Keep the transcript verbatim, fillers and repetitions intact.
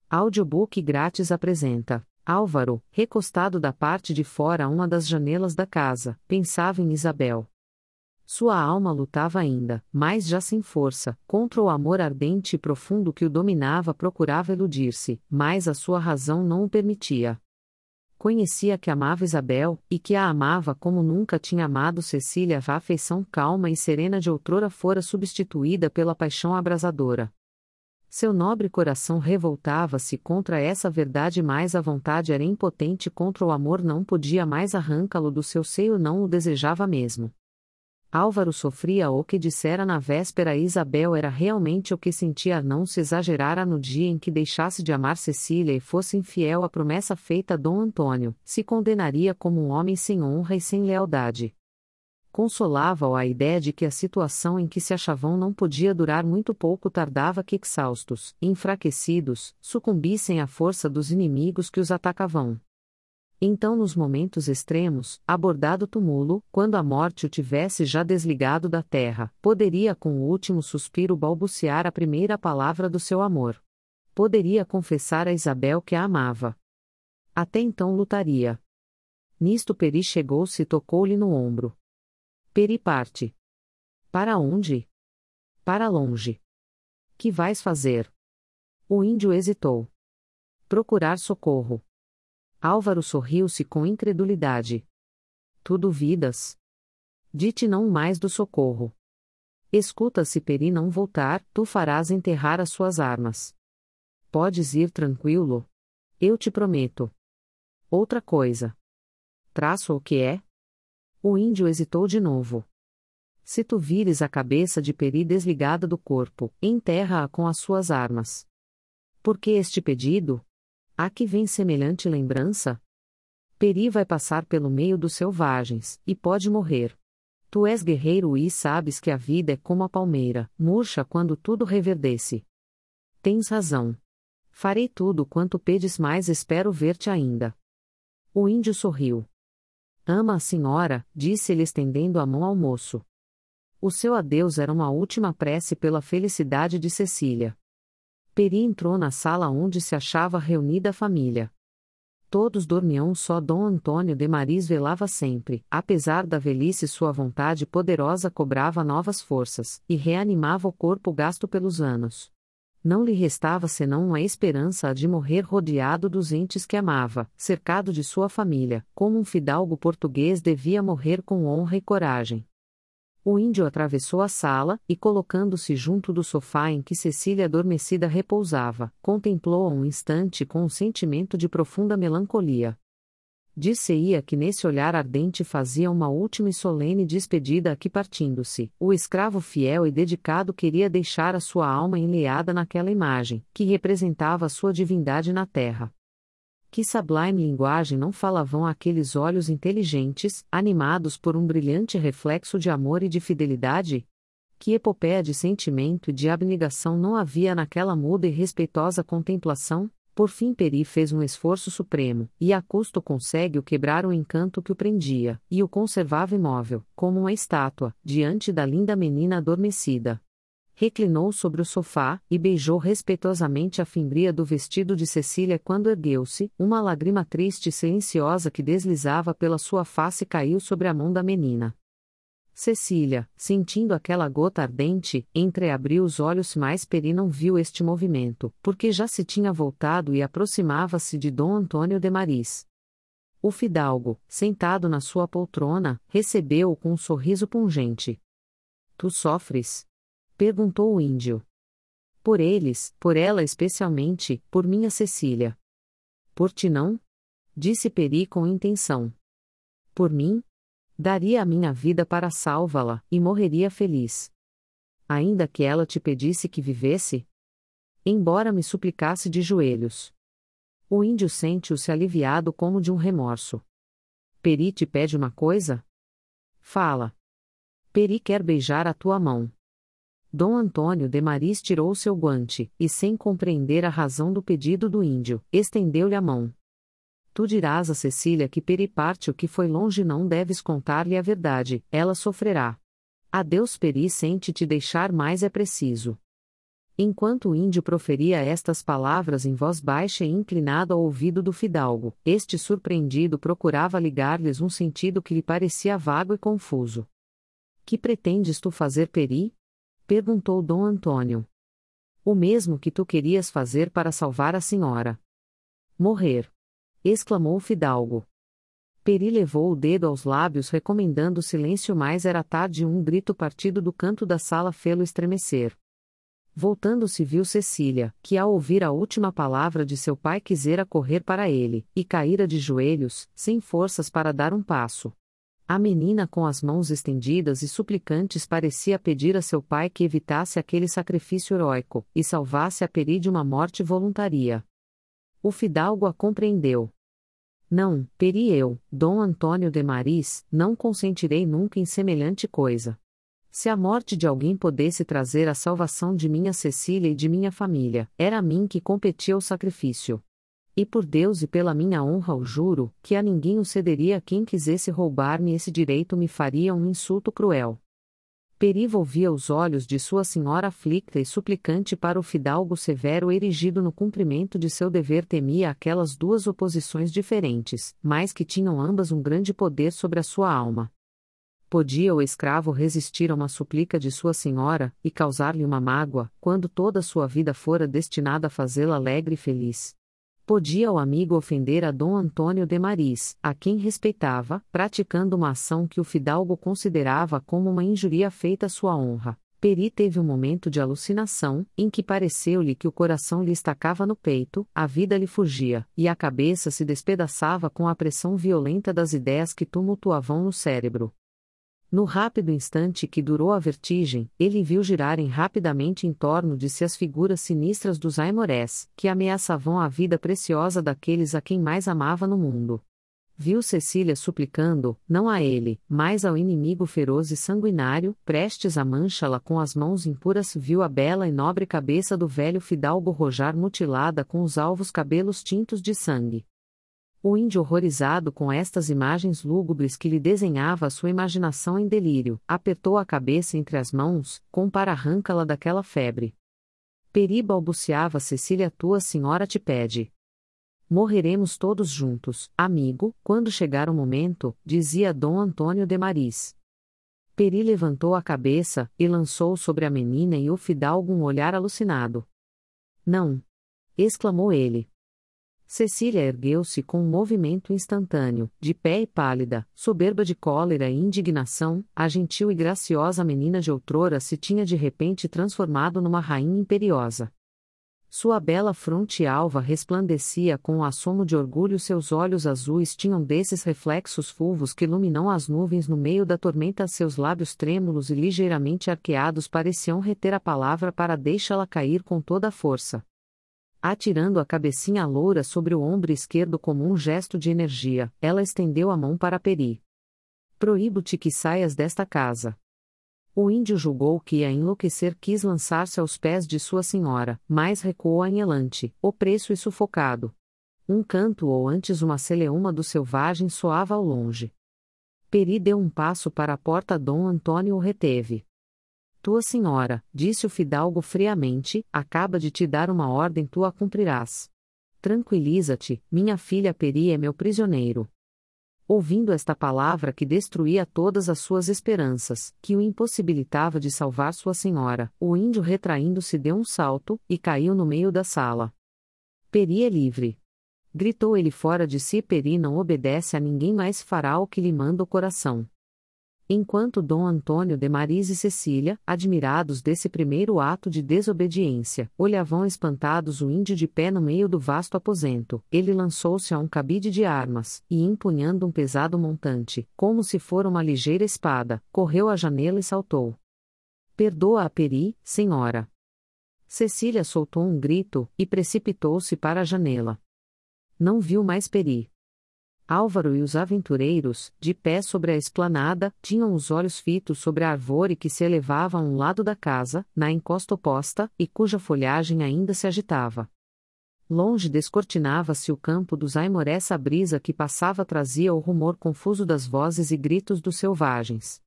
Audiobook grátis apresenta. Álvaro, recostado da parte de fora a uma das janelas da casa, pensava em Isabel. Sua alma lutava ainda, mas já sem força, contra o amor ardente e profundo que o dominava. Procurava eludir-se, mas a sua razão não o permitia. Conhecia que amava Isabel, e que a amava como nunca tinha amado Cecília. A afeição calma e serena de outrora fora substituída pela paixão abrasadora. Seu nobre coração revoltava-se contra essa verdade, mas a vontade era impotente contra o amor. Não podia mais arrancá-lo do seu seio, não o desejava mesmo. Álvaro sofria o que dissera na véspera a Isabel era realmente o que sentia. Não se exagerara no dia em que deixasse de amar Cecília e fosse infiel à promessa feita a Dom Antônio, se condenaria como um homem sem honra e sem lealdade. Consolava-o a ideia de que a situação em que se achavam não podia durar muito. Pouco tardava que, exaustos, enfraquecidos, sucumbissem à força dos inimigos que os atacavam. Então, nos momentos extremos, abordado o túmulo, quando a morte o tivesse já desligado da terra, poderia com o último suspiro balbuciar a primeira palavra do seu amor. Poderia confessar a Isabel que a amava. Até então lutaria. Nisto Peri chegou-se e tocou-lhe no ombro. Peri parte. Para onde? Para longe. Que vais fazer? O índio hesitou. Procurar socorro. Álvaro sorriu-se com incredulidade. Tu duvidas? Di-te não mais do socorro. Escuta, se Peri não voltar, tu farás enterrar as suas armas. Podes ir tranquilo? Eu te prometo. Outra coisa. Traço o que é? O índio hesitou de novo. Se tu vires a cabeça de Peri desligada do corpo, enterra-a com as suas armas. Por que este pedido? A que vem semelhante lembrança? Peri vai passar pelo meio dos selvagens, e pode morrer. Tu és guerreiro e sabes que a vida é como a palmeira, murcha quando tudo reverdece. Tens razão. Farei tudo quanto pedes, mas espero ver-te ainda. O índio sorriu. Ama a senhora, disse-ele estendendo a mão ao moço. O seu adeus era uma última prece pela felicidade de Cecília. Peri entrou na sala onde se achava reunida a família. Todos dormiam, só Dom Antônio de Maris velava sempre. Apesar da velhice, sua vontade poderosa cobrava novas forças, e reanimava o corpo gasto pelos anos. Não lhe restava senão a esperança de morrer rodeado dos entes que amava, cercado de sua família, como um fidalgo português devia morrer com honra e coragem. O índio atravessou a sala, e colocando-se junto do sofá em que Cecília adormecida repousava, contemplou-a um instante com um sentimento de profunda melancolia. Dir-se-ia que nesse olhar ardente fazia uma última e solene despedida a que, partindo-se, o escravo fiel e dedicado queria deixar a sua alma enleada naquela imagem, que representava a sua divindade na terra. Que sublime linguagem não falavam aqueles olhos inteligentes, animados por um brilhante reflexo de amor e de fidelidade? Que epopeia de sentimento e de abnegação não havia naquela muda e respeitosa contemplação? Por fim Peri fez um esforço supremo, e a custo consegue quebrar o encanto que o prendia, e o conservava imóvel, como uma estátua, diante da linda menina adormecida. Reclinou sobre o sofá, e beijou respeitosamente a fimbria do vestido de Cecília. Quando ergueu-se, uma lágrima triste e silenciosa que deslizava pela sua face caiu sobre a mão da menina. Cecília, sentindo aquela gota ardente, entreabriu os olhos, mas Peri não viu este movimento, porque já se tinha voltado e aproximava-se de Dom Antônio de Maris. O fidalgo, sentado na sua poltrona, recebeu-o com um sorriso pungente. Tu sofres? Perguntou o índio. Por eles, por ela especialmente, por minha Cecília. Por ti não? Disse Peri com intenção. Por mim? Daria a minha vida para salvá-la, e morreria feliz. Ainda que ela te pedisse que vivesse? Embora me suplicasse de joelhos. O índio sente-o-se aliviado como de um remorso. Peri te pede uma coisa? Fala. Peri quer beijar a tua mão. Dom Antônio de Maris tirou seu guante, e sem compreender a razão do pedido do índio, estendeu-lhe a mão. Tu dirás a Cecília que Peri parte, o que foi longe, não deves contar-lhe a verdade, ela sofrerá. Adeus Peri, sente te deixar, mas é preciso. Enquanto o índio proferia estas palavras em voz baixa e inclinado ao ouvido do fidalgo, este surpreendido procurava ligar-lhes um sentido que lhe parecia vago e confuso. Que pretendes tu fazer, Peri? Perguntou Dom Antônio. O mesmo que tu querias fazer para salvar a senhora. Morrer! Exclamou o fidalgo. Peri levou o dedo aos lábios recomendando silêncio, mas era tarde e um grito partido do canto da sala fê-lo estremecer. Voltando-se viu Cecília, que ao ouvir a última palavra de seu pai quisera correr para ele, e caíra de joelhos, sem forças para dar um passo. A menina com as mãos estendidas e suplicantes parecia pedir a seu pai que evitasse aquele sacrifício heróico, e salvasse a Peri de uma morte voluntária. O fidalgo a compreendeu. Não, Peri, eu, Dom Antônio de Maris, não consentirei nunca em semelhante coisa. Se a morte de alguém pudesse trazer a salvação de minha Cecília e de minha família, era a mim que competia o sacrifício. E por Deus e pela minha honra o juro, que a ninguém o cederia quem quisesse roubar-me esse direito me faria um insulto cruel. Peri volvia os olhos de sua senhora aflicta e suplicante para o fidalgo severo erigido no cumprimento de seu dever, temia aquelas duas oposições diferentes, mas que tinham ambas um grande poder sobre a sua alma. Podia o escravo resistir a uma súplica de sua senhora, e causar-lhe uma mágoa, quando toda sua vida fora destinada a fazê-la alegre e feliz? Podia o amigo ofender a Dom Antônio de Maris, a quem respeitava, praticando uma ação que o fidalgo considerava como uma injuria feita à sua honra? Peri teve um momento de alucinação, em que pareceu-lhe que o coração lhe estacava no peito, a vida lhe fugia, e a cabeça se despedaçava com a pressão violenta das ideias que tumultuavam no cérebro. No rápido instante que durou a vertigem, ele viu girarem rapidamente em torno de si as figuras sinistras dos aimorés, que ameaçavam a vida preciosa daqueles a quem mais amava no mundo. Viu Cecília suplicando, não a ele, mas ao inimigo feroz e sanguinário, prestes a manchá-la com as mãos impuras. Viu a bela e nobre cabeça do velho fidalgo rojar mutilada com os alvos cabelos tintos de sangue. O índio, horrorizado com estas imagens lúgubres que lhe desenhava a sua imaginação em delírio, apertou a cabeça entre as mãos, como para arrancá-la daquela febre. Peri balbuciava: Cecília, tua senhora te pede. Morreremos todos juntos, amigo, quando chegar o momento, dizia Dom Antônio de Maris. Peri levantou a cabeça, e lançou sobre a menina e o fidalgo um olhar alucinado. Não! Exclamou ele. Cecília ergueu-se com um movimento instantâneo, de pé e pálida, soberba de cólera e indignação. A gentil e graciosa menina de outrora se tinha de repente transformado numa rainha imperiosa. Sua bela fronte alva resplandecia com um assomo de orgulho, seus olhos azuis tinham desses reflexos fulvos que iluminam as nuvens no meio da tormenta, seus lábios trêmulos e ligeiramente arqueados pareciam reter a palavra para deixá-la cair com toda a força. Atirando a cabecinha loura sobre o ombro esquerdo como um gesto de energia, ela estendeu a mão para Peri. Proíbo-te que saias desta casa. O índio julgou que ia enlouquecer, quis lançar-se aos pés de sua senhora, mas recuou anhelante, opresso e sufocado. Um canto ou antes uma celeuma do selvagem soava ao longe. Peri deu um passo para a porta, Dom Antônio o reteve. Tua senhora, disse o fidalgo friamente, acaba de te dar uma ordem, tu a cumprirás. Tranquiliza-te, minha filha, Peri é meu prisioneiro. Ouvindo esta palavra que destruía todas as suas esperanças, que o impossibilitava de salvar sua senhora, o índio, retraindo-se, deu um salto, e caiu no meio da sala. Peri é livre. Gritou ele fora de si. Peri não obedece a ninguém, mais fará o que lhe manda o coração. Enquanto Dom Antônio de Maris e Cecília, admirados desse primeiro ato de desobediência, olhavam espantados o índio de pé no meio do vasto aposento, ele lançou-se a um cabide de armas, e empunhando um pesado montante, como se fora uma ligeira espada, correu à janela e saltou. Perdoa a Peri, senhora. Cecília soltou um grito, e precipitou-se para a janela. Não viu mais Peri. Álvaro e os aventureiros, de pé sobre a esplanada, tinham os olhos fitos sobre a árvore que se elevava a um lado da casa, na encosta oposta, e cuja folhagem ainda se agitava. Longe descortinava-se o campo dos aimorés, a brisa que passava trazia o rumor confuso das vozes e gritos dos selvagens.